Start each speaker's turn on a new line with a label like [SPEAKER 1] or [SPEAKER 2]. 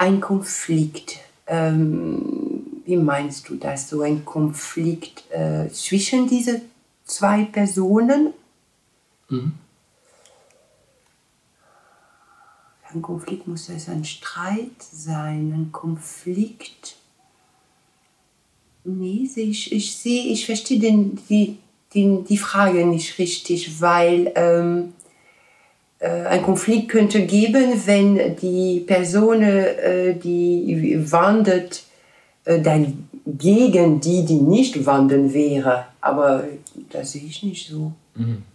[SPEAKER 1] ein Konflikt. Wie meinst du das? So ein Konflikt zwischen diese zwei Personen?
[SPEAKER 2] Mhm.
[SPEAKER 1] Ein Konflikt muss es ein Streit sein, ein Konflikt. Nee, ich verstehe die Frage nicht richtig, weil ein Konflikt könnte geben, wenn die Person, die wandelt, dagegen die nicht wandern wäre. Aber das sehe ich nicht so.
[SPEAKER 2] Mhm.